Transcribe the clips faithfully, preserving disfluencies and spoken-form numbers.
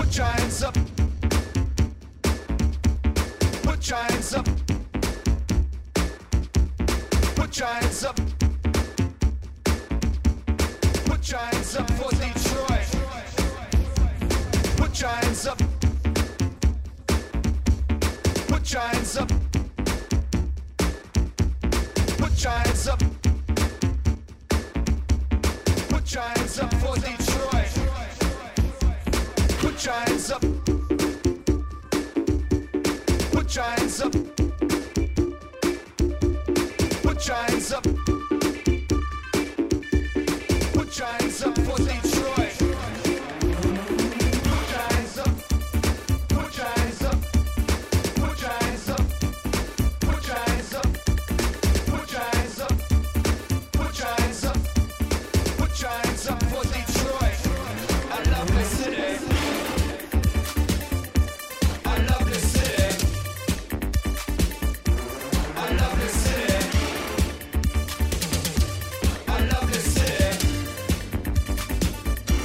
Put your hands up. Put your hands up. Put your hands up. Put your hands up for Detroit. Put your hands up. Put your hands up. Put your hands up. Put your hands up for Detroit. Put your hands up. Put your hands up. Put your hands up. Put your hands up for Detroit. Put your hands up. Put your hands up. Put your hands up. Put your hands up. Put your hands up. Put your hands up. Put your hands up for Detroit. I love this city. I love this city. I love this city. I love this city.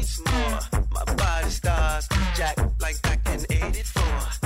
needs more. My body starts to jack like back in eighty-four.